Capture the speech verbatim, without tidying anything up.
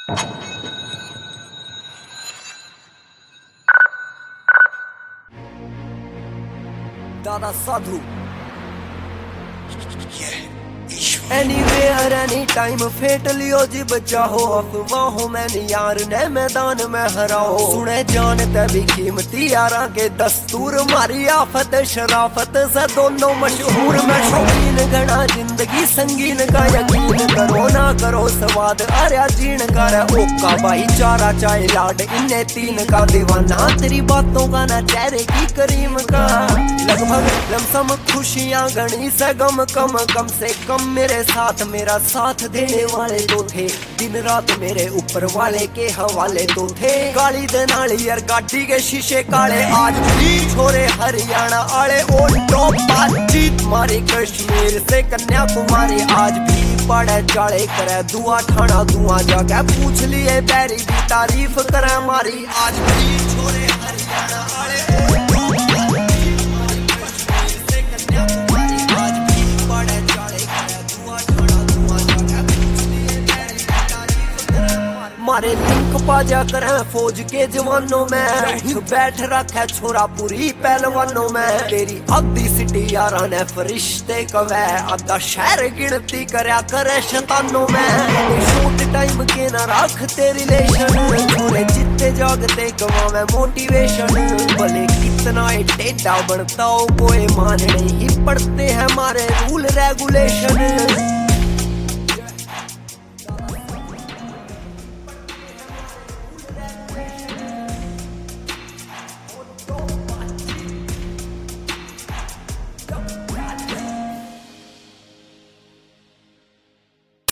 दादा साधु anywhere any time fate लियो जी बचा हो अफवाहों में यार ने मैदान में हराओ सुने जानते भी कीमती यारा के दस्तूर मारी आफत शराफत से दोनों मशहूर में शौकीन घना जिंदगी संगीन का यकीन करो ना करो स्वाद आर्या जीण कर ओका भाईचारा चाहे लाड इन्हें तीन का दीवाना तेरी बातों का ना चेहरे की करीम का लगभग लमसम खुशियां गणी से गम कम कम से कम मेरे साथ मेरा साथ देने वाले तो थे दिन रात मेरे ऊपर वाले के हवाले तो थे गाड़ी दे नाली यार गाड़ी के शीशे काले आज भी छोरे हरियाणा आले और टॉप बातचीत मारी कश्मीर से कन्याकुमारी आज भी पड़े चाले करे दुआ ठाना दुआ जाके पूछ लिए बैरी की तारीफ करे मारी आज भी छोरे हरियाणा आले और मारे लिंक पाजा करें फौज के जवानों में बैठ रखा छोरा पूरी पहलवानों में तेरी आधी सिटी यारा ने फरिश्ते कवे आधा शहर गिनती करया करे शैतानों में शॉर्ट टाइम के ना रख तेरी रिलेशन छोरे जितने जागते गवावे मोटिवेशन भले कितना टेढ़ा बनता हो कोई मान नहीं पड़ते हैं हमारे रूल रेगुलेशन।